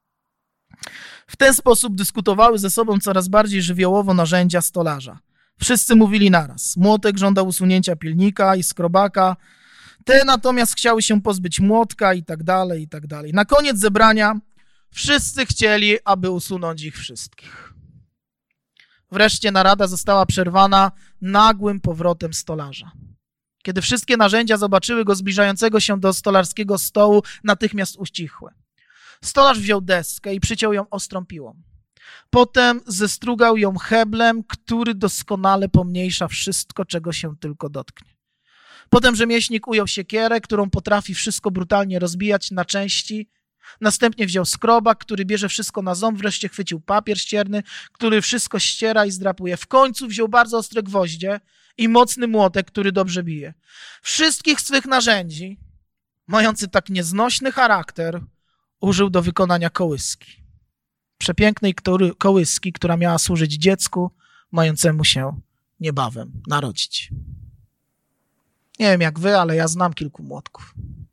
W ten sposób dyskutowały ze sobą coraz bardziej żywiołowo narzędzia stolarza. Wszyscy mówili naraz. Młotek żądał usunięcia pilnika i skrobaka, te natomiast chciały się pozbyć młotka i tak dalej, i tak dalej. Na koniec zebrania wszyscy chcieli, aby usunąć ich wszystkich. Wreszcie narada została przerwana nagłym powrotem stolarza. Kiedy wszystkie narzędzia zobaczyły go zbliżającego się do stolarskiego stołu, natychmiast ucichły. Stolarz wziął deskę i przyciął ją ostrą piłą. Potem zestrugał ją heblem, który doskonale pomniejsza wszystko, czego się tylko dotknie. Potem rzemieślnik ujął siekierę, którą potrafi wszystko brutalnie rozbijać na części. Następnie wziął skrobak, który bierze wszystko na ząb. Wreszcie chwycił papier ścierny, który wszystko ściera i zdrapuje. W końcu wziął bardzo ostre gwoździe i mocny młotek, który dobrze bije. Wszystkich swych narzędzi, mający tak nieznośny charakter, użył do wykonania kołyski. Przepięknej kołyski, która miała służyć dziecku mającemu się niebawem narodzić. Nie wiem jak wy, ale ja znam kilku młotków.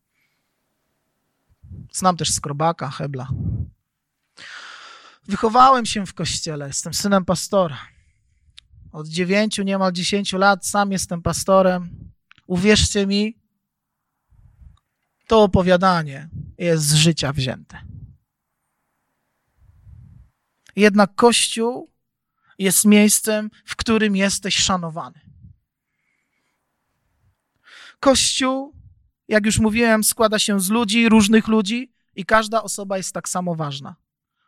Znam też skrobaka, hebla. Wychowałem się w kościele, jestem synem pastora. Od 9, niemal 10 lat sam jestem pastorem. Uwierzcie mi, to opowiadanie jest z życia wzięte. Jednak Kościół jest miejscem, w którym jesteś szanowany. Kościół, jak już mówiłem, składa się z ludzi, różnych ludzi i każda osoba jest tak samo ważna.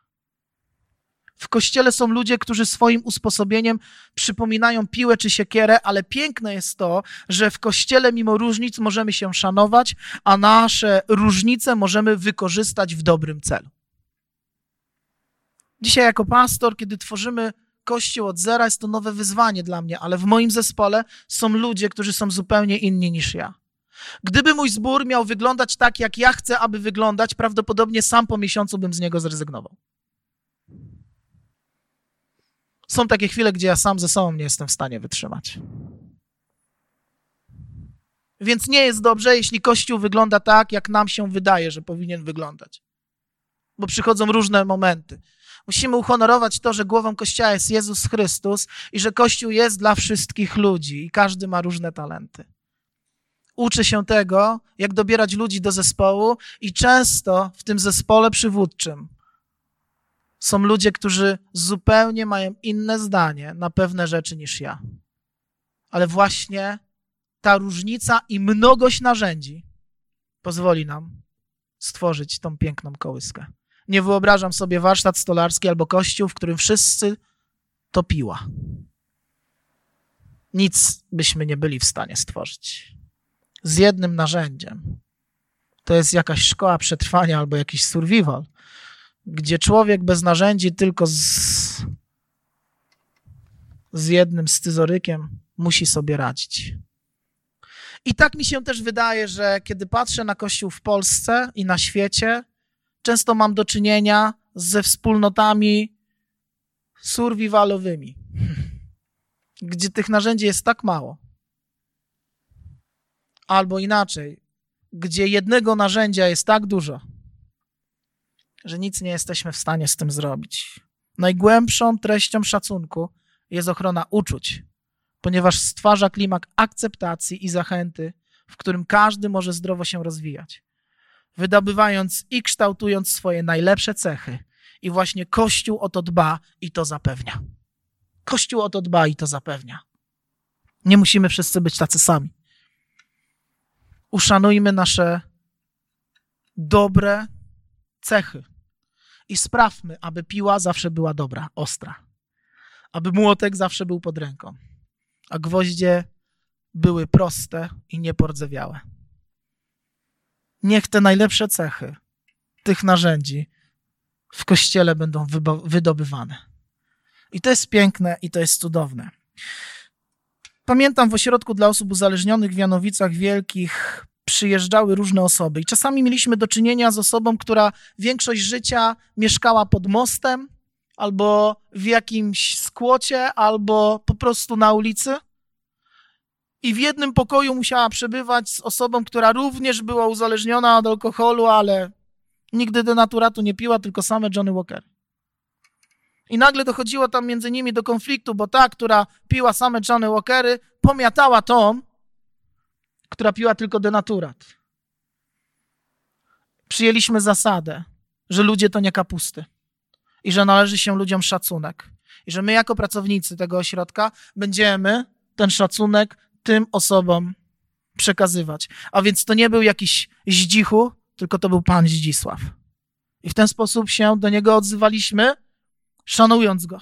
W Kościele są ludzie, którzy swoim usposobieniem przypominają piłę czy siekierę, ale piękne jest to, że w Kościele mimo różnic możemy się szanować, a nasze różnice możemy wykorzystać w dobrym celu. Dzisiaj jako pastor, kiedy tworzymy Kościół od zera, jest to nowe wyzwanie dla mnie, ale w moim zespole są ludzie, którzy są zupełnie inni niż ja. Gdyby mój zbór miał wyglądać tak, jak ja chcę, aby wyglądać, prawdopodobnie sam po miesiącu bym z niego zrezygnował. Są takie chwile, gdzie ja sam ze sobą nie jestem w stanie wytrzymać. Więc nie jest dobrze, jeśli Kościół wygląda tak, jak nam się wydaje, że powinien wyglądać. Bo przychodzą różne momenty. Musimy uhonorować to, że głową Kościoła jest Jezus Chrystus i że Kościół jest dla wszystkich ludzi i każdy ma różne talenty. Uczy się tego, jak dobierać ludzi do zespołu i często w tym zespole przywódczym są ludzie, którzy zupełnie mają inne zdanie na pewne rzeczy niż ja. Ale właśnie ta różnica i mnogość narzędzi pozwoli nam stworzyć tą piękną kołyskę. Nie wyobrażam sobie warsztat stolarski albo kościół, w którym wszyscy to piła. Nic byśmy nie byli w stanie stworzyć. Z jednym narzędziem. To jest jakaś szkoła przetrwania albo jakiś survival, gdzie człowiek bez narzędzi tylko z jednym scyzorykiem musi sobie radzić. I tak mi się też wydaje, że kiedy patrzę na Kościół w Polsce i na świecie, często mam do czynienia ze wspólnotami survivalowymi, gdzie tych narzędzi jest tak mało. Albo inaczej, gdzie jednego narzędzia jest tak dużo, że nic nie jesteśmy w stanie z tym zrobić. Najgłębszą treścią szacunku jest ochrona uczuć, ponieważ stwarza klimat akceptacji i zachęty, w którym każdy może zdrowo się rozwijać, wydobywając i kształtując swoje najlepsze cechy. I właśnie Kościół o to dba i to zapewnia. Kościół o to dba i to zapewnia. Nie musimy wszyscy być tacy sami. Uszanujmy nasze dobre cechy i sprawmy, aby piła zawsze była dobra, ostra, aby młotek zawsze był pod ręką, a gwoździe były proste i niepordzewiałe. Niech te najlepsze cechy tych narzędzi w Kościele będą wydobywane. I to jest piękne i to jest cudowne. Pamiętam, w ośrodku dla osób uzależnionych w Janowicach Wielkich przyjeżdżały różne osoby i czasami mieliśmy do czynienia z osobą, która większość życia mieszkała pod mostem albo w jakimś skłocie, albo po prostu na ulicy. I w jednym pokoju musiała przebywać z osobą, która również była uzależniona od alkoholu, ale nigdy denaturatu nie piła, tylko same Johnny Walker. I nagle dochodziło tam między nimi do konfliktu, bo ta, która piła same Johnny Walkery, pomiatała tą, która piła tylko denaturat. Przyjęliśmy zasadę, że ludzie to nie kapusty i że należy się ludziom szacunek. I że my jako pracownicy tego ośrodka będziemy ten szacunek tym osobom przekazywać. A więc to nie był jakiś Zdzichu, tylko to był Pan Zdzisław. I w ten sposób się do niego odzywaliśmy, szanując go.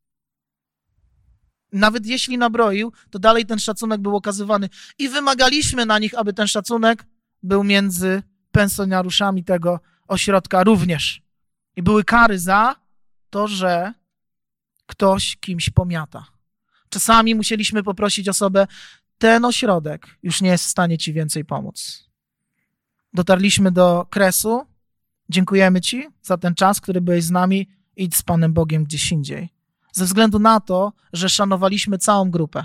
Nawet jeśli nabroił, to dalej ten szacunek był okazywany. I wymagaliśmy na nich, aby ten szacunek był między pensjonariuszami tego ośrodka również. I były kary za to, że ktoś kimś pomiata. Czasami musieliśmy poprosić osobę, ten ośrodek już nie jest w stanie ci więcej pomóc. Dotarliśmy do kresu. Dziękujemy ci za ten czas, który byłeś z nami. Idź z Panem Bogiem gdzieś indziej. Ze względu na to, że szanowaliśmy całą grupę.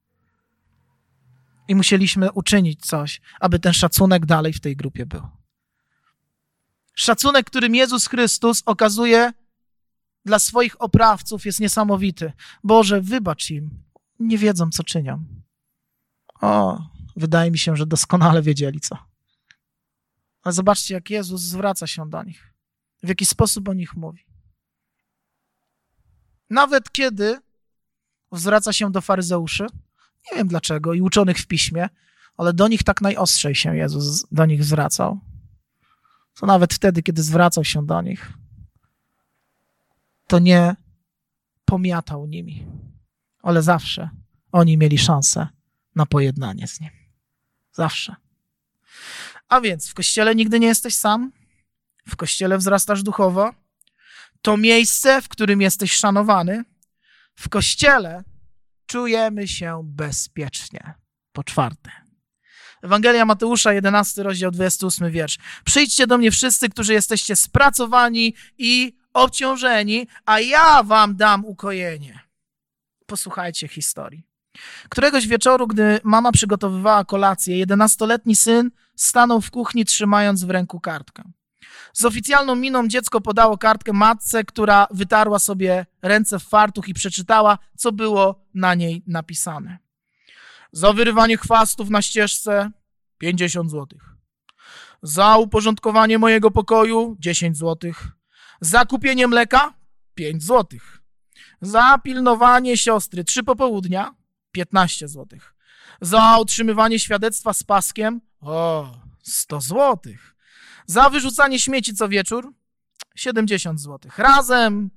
I musieliśmy uczynić coś, aby ten szacunek dalej w tej grupie był. Szacunek, którym Jezus Chrystus okazuje dla swoich oprawców, jest niesamowity. Boże, wybacz im. Nie wiedzą, co czynią. Wydaje mi się, że doskonale wiedzieli, co. Ale zobaczcie, jak Jezus zwraca się do nich. W jaki sposób o nich mówi. Nawet kiedy zwraca się do faryzeuszy, nie wiem dlaczego, i uczonych w piśmie, ale do nich tak najostrzej się Jezus do nich zwracał. To nawet wtedy, kiedy zwracał się do nich, to nie pomiatał nimi, ale zawsze oni mieli szansę na pojednanie z nim. Zawsze. A więc w Kościele nigdy nie jesteś sam, w Kościele wzrastasz duchowo, to miejsce, w którym jesteś szanowany, w Kościele czujemy się bezpiecznie. Po czwarte. Ewangelia Mateusza, 11 rozdział, 28 wiersz. Przyjdźcie do mnie wszyscy, którzy jesteście spracowani i obciążeni, a ja wam dam ukojenie. Posłuchajcie historii. Któregoś wieczoru, gdy mama przygotowywała kolację, 11-letni syn stanął w kuchni, trzymając w ręku kartkę. Z oficjalną miną dziecko podało kartkę matce, która wytarła sobie ręce w fartuch i przeczytała, co było na niej napisane. Za wyrywanie chwastów na ścieżce 50 złotych. Za uporządkowanie mojego pokoju 10 złotych. Za kupienie mleka 5 złotych. Za pilnowanie siostry 3 popołudnia 15 złotych. Za utrzymywanie świadectwa z paskiem 100 złotych. Za wyrzucanie śmieci co wieczór 70 złotych. Razem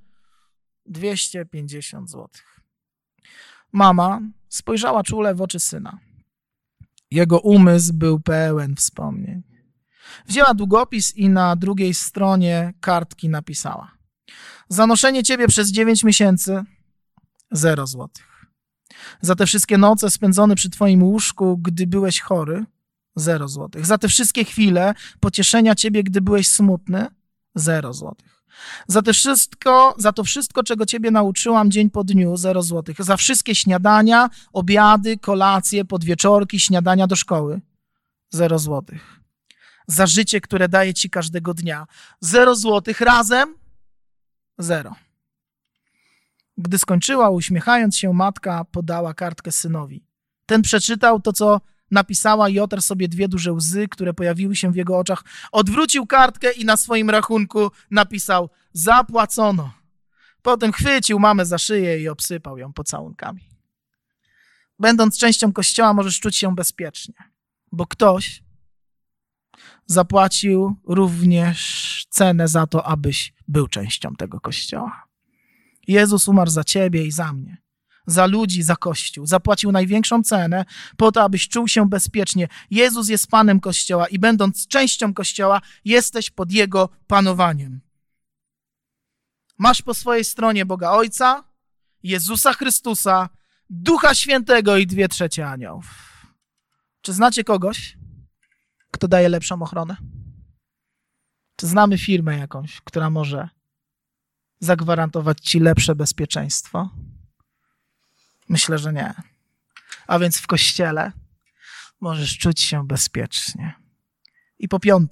250 złotych. Mama spojrzała czule w oczy syna. Jego umysł był pełen wspomnień. Wzięła długopis i na drugiej stronie kartki napisała: za noszenie ciebie przez 9 miesięcy 0 złotych. Za te wszystkie noce spędzone przy twoim łóżku, gdy byłeś chory 0 złotych. Za te wszystkie chwile pocieszenia ciebie, gdy byłeś smutny 0 złotych. Za to wszystko, czego ciebie nauczyłam dzień po dniu 0 złotych. Za wszystkie śniadania, obiady, kolacje, podwieczorki, śniadania do szkoły 0 złotych. Za życie, które daję ci każdego dnia 0 złotych, razem 0. Gdy skończyła, uśmiechając się, matka podała kartkę synowi. Ten przeczytał to, co napisała i otarł sobie 2 duże łzy, które pojawiły się w jego oczach. Odwrócił kartkę i na swoim rachunku napisał: zapłacono. Potem chwycił mamę za szyję i obsypał ją pocałunkami. Będąc częścią Kościoła, możesz czuć się bezpiecznie, bo ktoś zapłacił również cenę za to, abyś był częścią tego Kościoła. Jezus umarł za ciebie i za mnie, za ludzi, za Kościół. Zapłacił największą cenę po to, abyś czuł się bezpiecznie. Jezus jest Panem Kościoła i będąc częścią Kościoła, jesteś pod Jego panowaniem. Masz po swojej stronie Boga Ojca, Jezusa Chrystusa, Ducha Świętego i 2/3 aniołów. Czy znacie kogoś, kto daje lepszą ochronę? Czy znamy firmę jakąś, która może zagwarantować ci lepsze bezpieczeństwo? Myślę, że nie. A więc w Kościele możesz czuć się bezpiecznie. I po 5,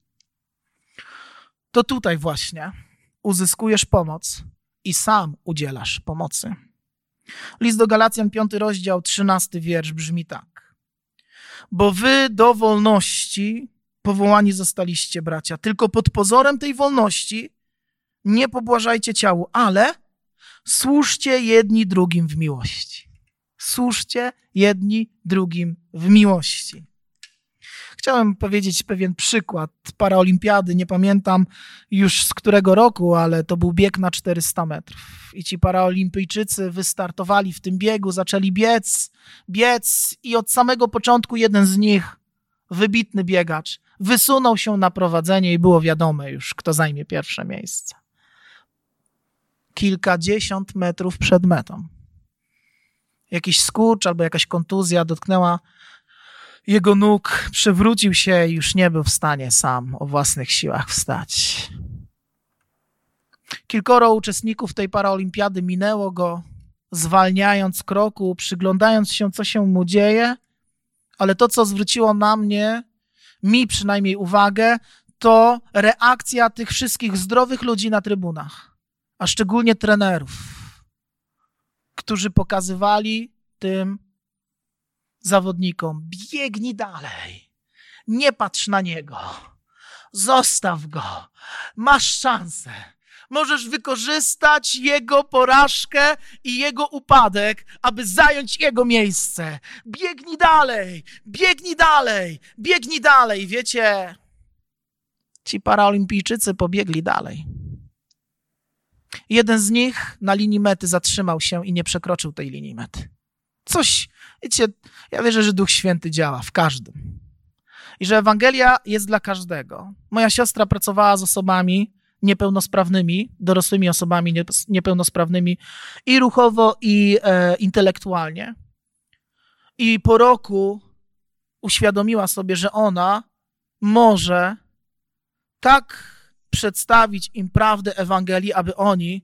to tutaj właśnie uzyskujesz pomoc i sam udzielasz pomocy. List do Galacjan, 5 rozdział, 13 wiersz brzmi tak. Bo wy do wolności powołani zostaliście, bracia, tylko pod pozorem tej wolności nie pobłażajcie ciału, ale służcie jedni drugim w miłości. Służcie jedni drugim w miłości. Chciałem powiedzieć pewien przykład paraolimpiady. Nie pamiętam już z którego roku, ale to był bieg na 400 metrów. I ci paraolimpijczycy wystartowali w tym biegu, zaczęli biec i od samego początku jeden z nich, wybitny biegacz, wysunął się na prowadzenie i było wiadome już, kto zajmie pierwsze miejsce. Kilkadziesiąt metrów przed metą. Jakiś skurcz albo jakaś kontuzja dotknęła jego nóg, przewrócił się i już nie był w stanie sam o własnych siłach wstać. Kilkoro uczestników tej paraolimpiady minęło go, zwalniając kroku, przyglądając się, co się mu dzieje, ale to, co zwróciło na mnie, mi przynajmniej uwagę, to reakcja tych wszystkich zdrowych ludzi na trybunach, a szczególnie trenerów, którzy pokazywali tym zawodnikom: biegnij dalej, nie patrz na niego, zostaw go, masz szansę, możesz wykorzystać jego porażkę i jego upadek, aby zająć jego miejsce. Biegnij dalej, biegnij dalej, biegnij dalej. Wiecie, ci paraolimpijczycy pobiegli dalej. Jeden z nich na linii mety zatrzymał się i nie przekroczył tej linii mety. Coś, wiecie, ja wierzę, że Duch Święty działa w każdym. I że Ewangelia jest dla każdego. Moja siostra pracowała z osobami niepełnosprawnymi, dorosłymi osobami niepełnosprawnymi i ruchowo, i intelektualnie. I po roku uświadomiła sobie, że ona może tak przedstawić im prawdę Ewangelii, aby oni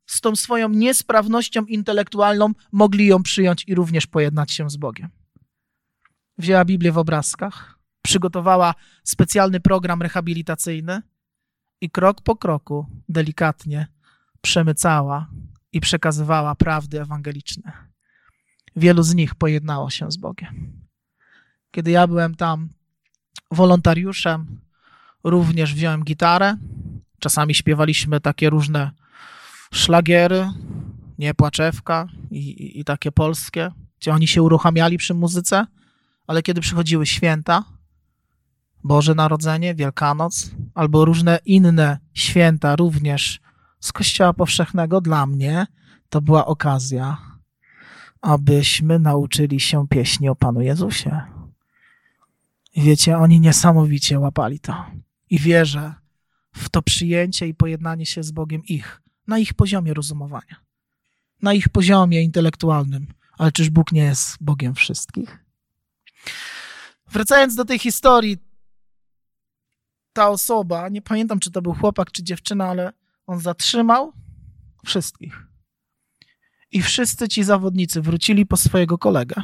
z tą swoją niesprawnością intelektualną mogli ją przyjąć i również pojednać się z Bogiem. Wzięła Biblię w obrazkach, przygotowała specjalny program rehabilitacyjny i krok po kroku delikatnie przemycała i przekazywała prawdy ewangeliczne. Wielu z nich pojednało się z Bogiem. Kiedy ja byłem tam wolontariuszem, również wziąłem gitarę. Czasami śpiewaliśmy takie różne szlagiery, nie płaczewka i takie polskie, gdzie oni się uruchamiali przy muzyce, ale kiedy przychodziły święta, Boże Narodzenie, Wielkanoc albo różne inne święta również z Kościoła Powszechnego, dla mnie to była okazja, abyśmy nauczyli się pieśni o Panu Jezusie. I wiecie, oni niesamowicie łapali to. I wierzę w to przyjęcie i pojednanie się z Bogiem na ich poziomie rozumowania, na ich poziomie intelektualnym. Ale czyż Bóg nie jest Bogiem wszystkich? Wracając do tej historii, ta osoba, nie pamiętam, czy to był chłopak, czy dziewczyna, ale on zatrzymał wszystkich. I wszyscy ci zawodnicy wrócili po swojego kolegę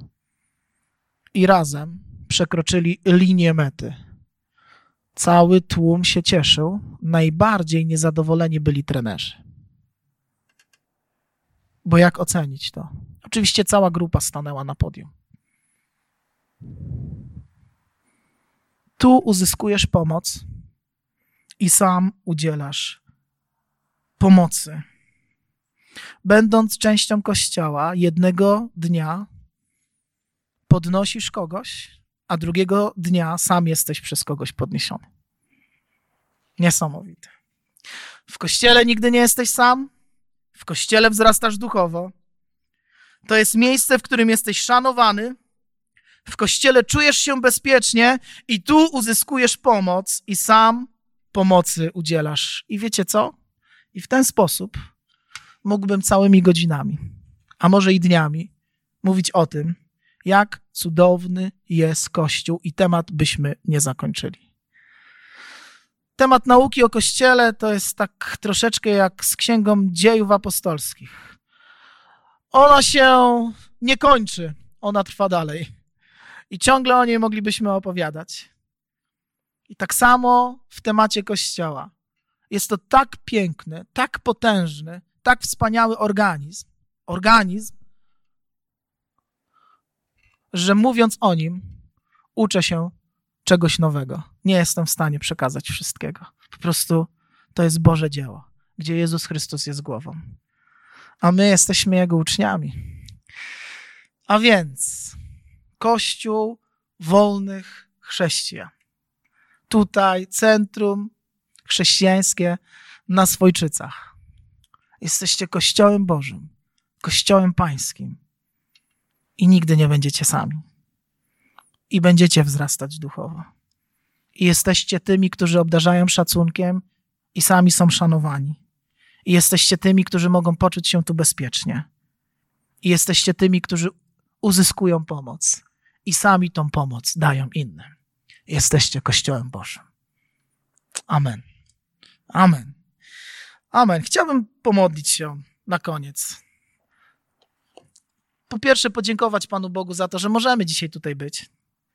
i razem przekroczyli linię mety. Cały tłum się cieszył. Najbardziej niezadowoleni byli trenerzy. Bo jak ocenić to? Oczywiście cała grupa stanęła na podium. Tu uzyskujesz pomoc i sam udzielasz pomocy. Będąc częścią Kościoła, jednego dnia podnosisz kogoś, a drugiego dnia sam jesteś przez kogoś podniesiony. Niesamowite. W Kościele nigdy nie jesteś sam, w Kościele wzrastasz duchowo. To jest miejsce, w którym jesteś szanowany, w Kościele czujesz się bezpiecznie i tu uzyskujesz pomoc i sam pomocy udzielasz. I wiecie co? I w ten sposób mógłbym całymi godzinami, a może i dniami mówić o tym, jak cudowny jest Kościół i temat byśmy nie zakończyli. Temat nauki o Kościele to jest tak troszeczkę jak z Księgą Dziejów Apostolskich. Ona się nie kończy, ona trwa dalej. I ciągle o niej moglibyśmy opowiadać. I tak samo w temacie Kościoła. Jest to tak piękny, tak potężny, tak wspaniały organizm, że mówiąc o nim, uczę się czegoś nowego. Nie jestem w stanie przekazać wszystkiego. Po prostu to jest Boże dzieło, gdzie Jezus Chrystus jest głową. A my jesteśmy Jego uczniami. A więc Kościół wolnych chrześcijan. Tutaj centrum chrześcijańskie na Swojczycach. Jesteście Kościołem Bożym, Kościołem Pańskim i nigdy nie będziecie sami. I będziecie wzrastać duchowo. I jesteście tymi, którzy obdarzają szacunkiem i sami są szanowani. I jesteście tymi, którzy mogą poczuć się tu bezpiecznie. I jesteście tymi, którzy uzyskują pomoc i sami tą pomoc dają innym. Jesteście Kościołem Bożym. Amen. Amen. Amen. Chciałbym pomodlić się na koniec. Po pierwsze podziękować Panu Bogu za to, że możemy dzisiaj tutaj być.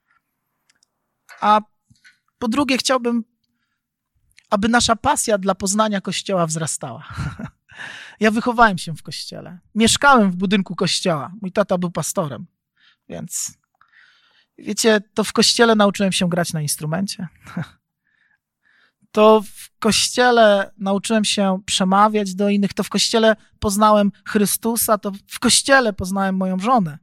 A po drugie chciałbym, aby nasza pasja dla poznania Kościoła wzrastała. Ja wychowałem się w Kościele. Mieszkałem w budynku Kościoła. Mój tata był pastorem. Więc wiecie, to w Kościele nauczyłem się grać na instrumencie. To w Kościele nauczyłem się przemawiać do innych. To w Kościele poznałem Chrystusa. To w Kościele poznałem moją żonę.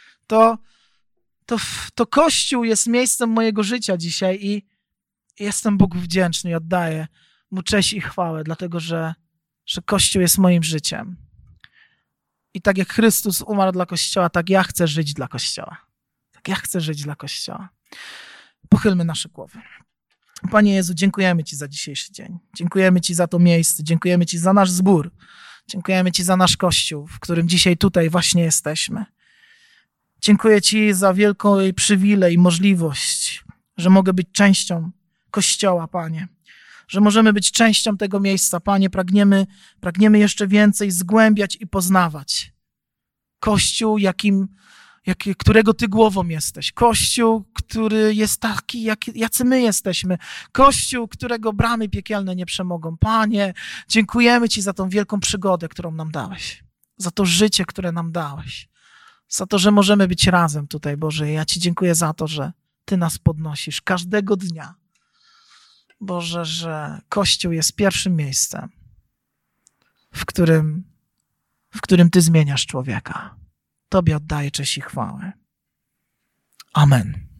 To Kościół jest miejscem mojego życia dzisiaj i jestem Bogu wdzięczny i oddaję Mu cześć i chwałę, dlatego że Kościół jest moim życiem. I tak jak Chrystus umarł dla Kościoła, tak ja chcę żyć dla Kościoła. Tak ja chcę żyć dla Kościoła. Pochylmy nasze głowy. Panie Jezu, dziękujemy Ci za dzisiejszy dzień. Dziękujemy Ci za to miejsce. Dziękujemy Ci za nasz zbór. Dziękujemy Ci za nasz Kościół, w którym dzisiaj tutaj właśnie jesteśmy. Dziękuję Ci za wielką przywilej i możliwość, że mogę być częścią Kościoła, Panie. że możemy być częścią tego miejsca. Panie, pragniemy jeszcze więcej zgłębiać i poznawać Kościół, którego Ty głową jesteś. Kościół, który jest taki, jacy my jesteśmy. Kościół, którego bramy piekielne nie przemogą. Panie, dziękujemy Ci za tą wielką przygodę, którą nam dałeś. Za to życie, które nam dałeś. Za to, że możemy być razem tutaj, Boże. Ja Ci dziękuję za to, że Ty nas podnosisz każdego dnia. Boże, że Kościół jest pierwszym miejscem, w którym Ty zmieniasz człowieka. Tobie oddaję cześć i chwałę. Amen.